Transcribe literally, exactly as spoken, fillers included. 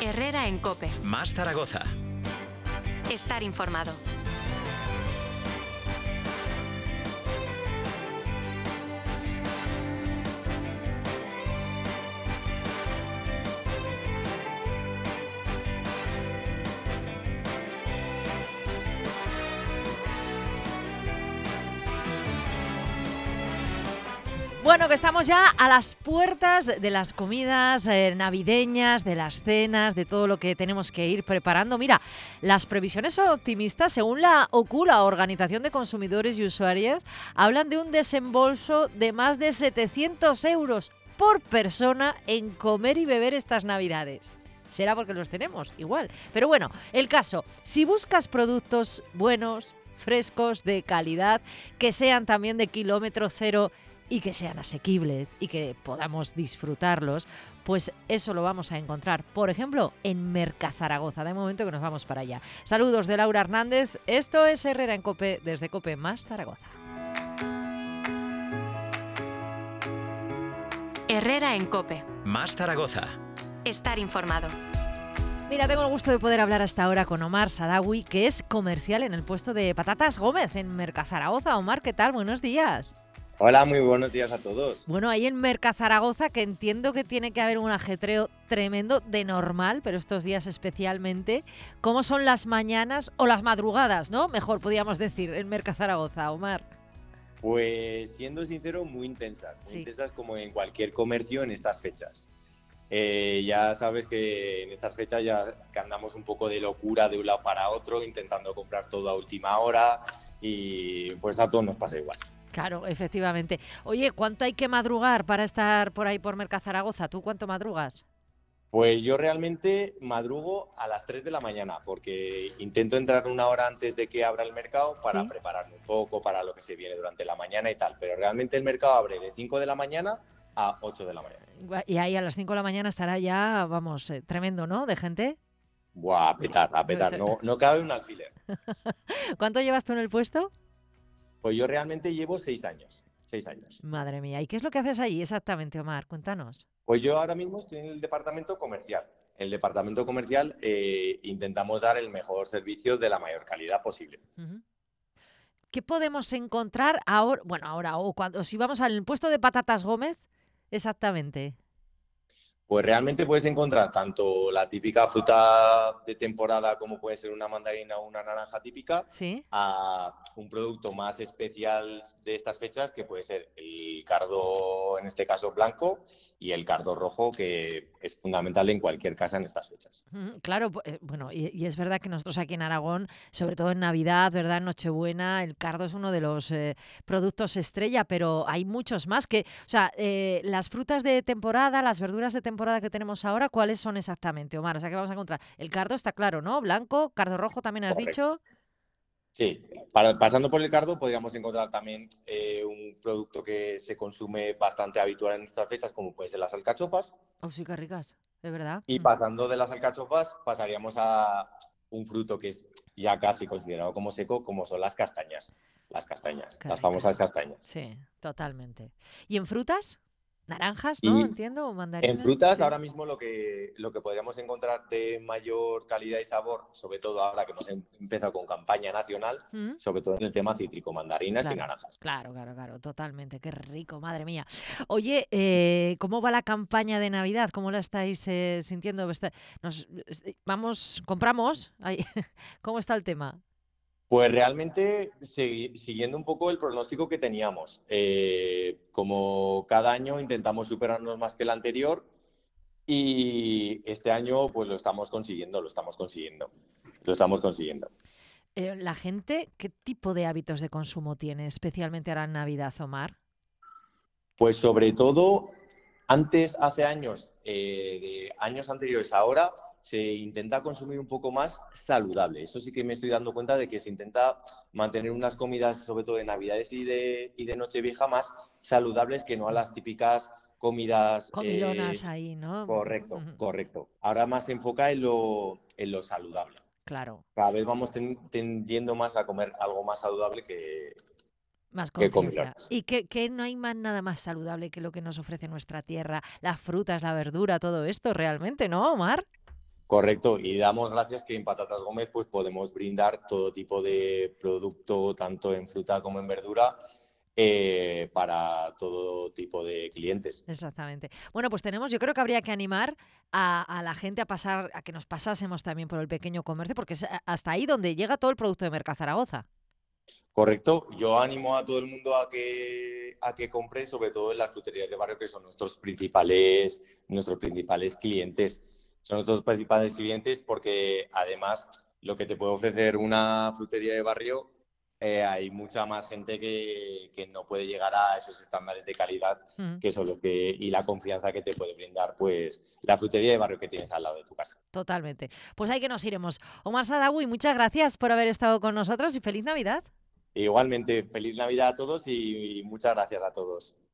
Herrera en COPE. Más Zaragoza. Estar informado. Bueno, que estamos ya a las puertas de las comidas eh, navideñas, de las cenas, de todo lo que tenemos que ir preparando. Mira, las previsiones son optimistas. Según la O C U, la Organización de Consumidores y Usuarios, hablan de un desembolso de más de setecientos euros por persona en comer y beber estas Navidades. Será porque los tenemos, igual. Pero bueno, el caso, si buscas productos buenos, frescos, de calidad, que sean también de kilómetro cero y que sean asequibles y que podamos disfrutarlos, pues eso lo vamos a encontrar, por ejemplo, en Mercazaragoza. De momento que nos vamos para allá. Saludos de Laura Hernández. Esto es Herrera en COPE, desde COPE Más Zaragoza. Herrera en COPE. Más Zaragoza. Estar informado. Mira, tengo el gusto de poder hablar hasta ahora con Omar Sadawi, que es comercial en el puesto de Patatas Gómez en Mercazaragoza. Omar, ¿qué tal? Buenos días. Hola, muy buenos días a todos. Bueno, ahí en Mercazaragoza, que entiendo que tiene que haber un ajetreo tremendo de normal, pero estos días especialmente, ¿cómo son las mañanas o las madrugadas, no? Mejor podríamos decir, en Mercazaragoza, Omar. Pues siendo sincero, muy intensas, muy Sí. intensas como en cualquier comercio en estas fechas. Eh, ya sabes que en estas fechas ya que andamos un poco de locura de un lado para otro, intentando comprar todo a última hora y pues a todos nos pasa igual. Claro, efectivamente. Oye, ¿cuánto hay que madrugar para estar por ahí por Mercazaragoza? ¿Tú cuánto madrugas? Pues yo realmente madrugo a las tres de la mañana porque intento entrar una hora antes de que abra el mercado para ¿Sí? prepararme un poco para lo que se viene durante la mañana y tal, pero realmente el mercado abre de cinco de la mañana a ocho de la mañana. Y ahí a las cinco de la mañana estará ya, vamos, eh, tremendo, ¿no? De gente. Buah, a petar, a petar, no, no cabe un alfiler. ¿Cuánto llevas tú en el puesto? Pues yo realmente llevo seis años, seis años. Madre mía, ¿y qué es lo que haces allí exactamente, Omar? Cuéntanos. Pues yo ahora mismo estoy en el departamento comercial. En el departamento comercial eh, intentamos dar el mejor servicio de la mayor calidad posible. Uh-huh. ¿Qué podemos encontrar ahora, bueno, ahora o cuando si vamos al puesto de Patatas Gómez? Exactamente. Pues realmente puedes encontrar tanto la típica fruta de temporada como puede ser una mandarina o una naranja típica, ¿Sí? a un producto más especial de estas fechas que puede ser el cardo, en este caso blanco, y el cardo rojo, que es fundamental en cualquier casa en estas fechas. Mm, Claro, pu- eh, bueno, y, y es verdad que nosotros aquí en Aragón, sobre todo en Navidad, ¿verdad? En Nochebuena, el cardo es uno de los eh, productos estrella, pero hay muchos más que, o sea, eh, las frutas de temporada, las verduras de temporada que tenemos ahora, ¿cuáles son exactamente, Omar? O sea, ¿qué vamos a encontrar? El cardo está claro, ¿no? Blanco, cardo rojo también has Correcto. dicho. Sí, para- pasando por el cardo podríamos encontrar también eh, un producto que se consume bastante habitual en nuestras fechas, como puede ser las alcachofas. Oh, sí, qué ricas, es verdad. Y Mm. pasando de las alcachofas, pasaríamos a un fruto que es ya casi considerado como seco, como son las castañas. Las castañas, Qué las famosas ricas. castañas. Sí, totalmente. ¿Y en frutas? Naranjas, ¿no? Y Entiendo, o en mandarinas. frutas, Sí. ahora mismo lo que, lo que podríamos encontrar de mayor calidad y sabor, sobre todo ahora que hemos em- empezado con campaña nacional, ¿Mm? sobre todo en el tema cítrico, mandarinas y Claro, naranjas. claro, claro, claro, totalmente. Qué rico, madre mía. Oye, eh, ¿cómo va la campaña de Navidad? ¿Cómo la estáis eh, sintiendo? Está- nos- es- vamos, compramos. Ahí. ¿Cómo está el tema? Pues realmente segui- siguiendo un poco el pronóstico que teníamos. Eh, como cada año intentamos superarnos más que el anterior y este año pues lo estamos consiguiendo, lo estamos consiguiendo, lo estamos consiguiendo. Eh, la gente, ¿qué tipo de hábitos de consumo tiene, especialmente ahora en Navidad, Omar? Pues sobre todo, antes, hace años, eh, de años anteriores a ahora, se intenta consumir un poco más saludable. Eso sí que me estoy dando cuenta de que se intenta mantener unas comidas, sobre todo de Navidades y de, y de Nochevieja, más saludables que no a las típicas comidas. Comilonas eh, ahí, ¿no? correcto, Ujú. correcto. Ahora más se enfoca en lo, en lo saludable. Claro, Cada vez vamos ten- tendiendo más a comer algo más saludable que, más que conciencia. comilonas. Y que, que no hay más nada más saludable que lo que nos ofrece nuestra tierra, las frutas, la verdura, todo esto realmente, ¿no, Omar? Correcto, y damos gracias que en Patatas Gómez pues podemos brindar todo tipo de producto, tanto en fruta como en verdura, eh, para todo tipo de clientes. Exactamente. Bueno, pues tenemos, yo creo que habría que animar a, a la gente a pasar, a que nos pasásemos también por el pequeño comercio, porque es a- hasta ahí donde llega todo el producto de Merca Zaragoza. Correcto, yo animo a todo el mundo a que, a que compre, sobre todo en las fruterías de barrio, que son nuestros principales, nuestros principales clientes. Son nuestros principales clientes porque además lo que te puede ofrecer una frutería de barrio, eh, hay mucha más gente que, que no puede llegar a esos estándares de calidad Mm, que son lo que, y la confianza que te puede brindar pues la frutería de barrio que tienes al lado de tu casa. totalmente. Pues ahí que nos iremos. Omar Sadawi, muchas gracias por haber estado con nosotros y feliz Navidad. Igualmente, feliz Navidad a todos y y muchas gracias a todos.